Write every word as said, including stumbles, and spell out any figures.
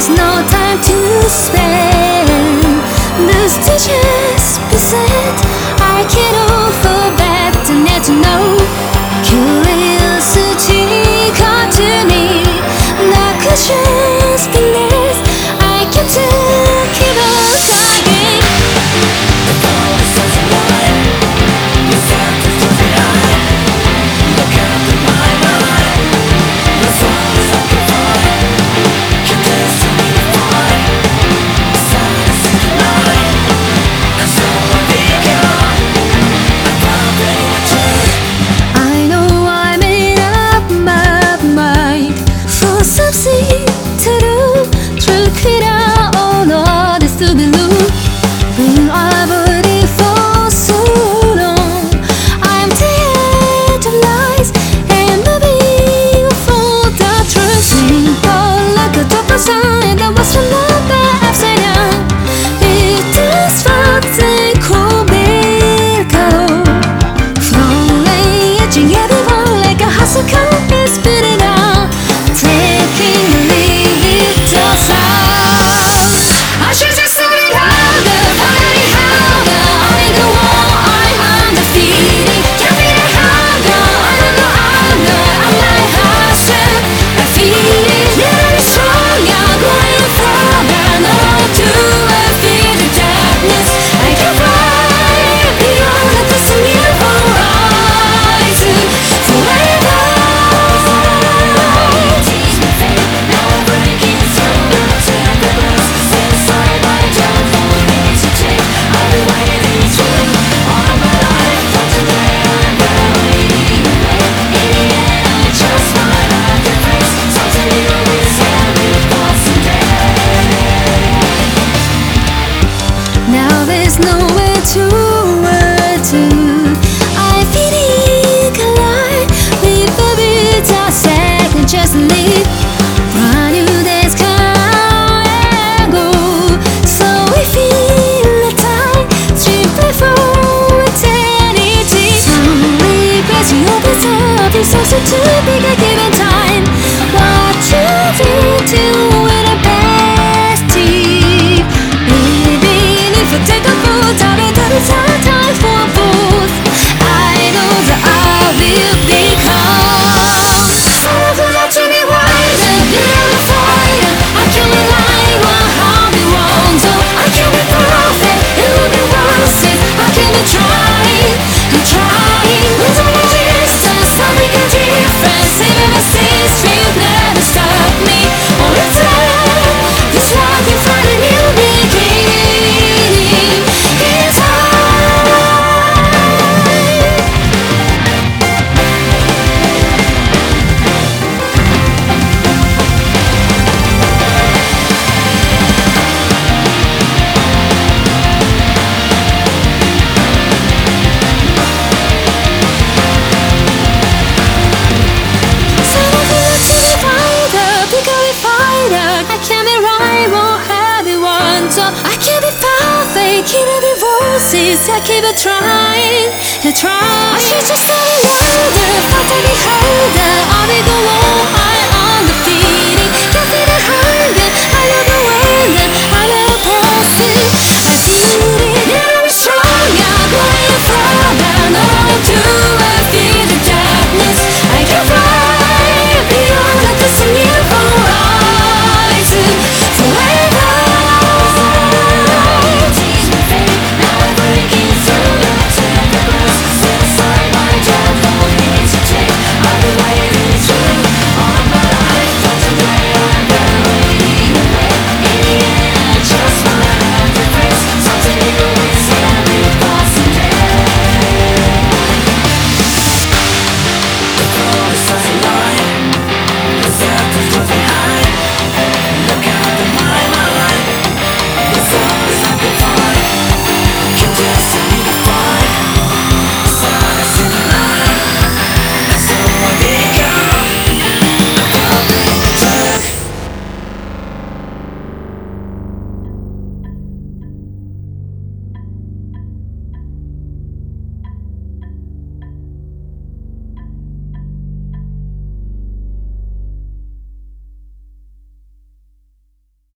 no time to spend. The stages beset, I can't offer back to net to know. Curiosity caught to me, the cushions beneath, I can take it all again. The phone is such a lie. You said to do the eye. Look at the my mind. The sound is amplified. Can destiny define? Silence in the night. And so I began. I found it in the truth. I know I made up my mind for something to do. Truth could I all of this to be loose. But I've already for so long. I'm tired of lies and moving for the truth. Simple like a double sign that was a number upside down. It does something cool, miracle. Flowing, edging everyone like a hustle car is spitting out. Taking the lead, does out. I should just say it louder, finally harder. I'm in the wall, I'm undefeated. Can't be the harder, I don't know harder. I'm like hustle, I feel it. Yeah, I'm strong, I'm going further. No to defeat the darkness. I can fly beyond the distant horizon forever. Teach me faith, now I'm breaking through. Turn the glass, set aside my job for me to take. I've been waiting through all my life for today. I'm barely awake. In the end, I just find out the face. Something new is having thoughts today. Now there's nowhere to run to. I feel it collide with the beats I second just leave. Brand new days come and go, so we feel the time simply for eternity. Slowly pressing opens up, it's also too big a given time. What you do to win a best team. Even if I take a foot, I'll be done. It's our time for both. I know that I will become someone that to be wiser, beautified. I can rely on how we want, so I can be perfect. It will be worth it. I can be trying and trying. Losing my distance, I'll make a difference. Even my sins will never stop me. All the time, it's like we find a new beginning. It's time. I can't be perfect, can't be voices. I keep it trying, and trying. I should just say louder, fight to be harder.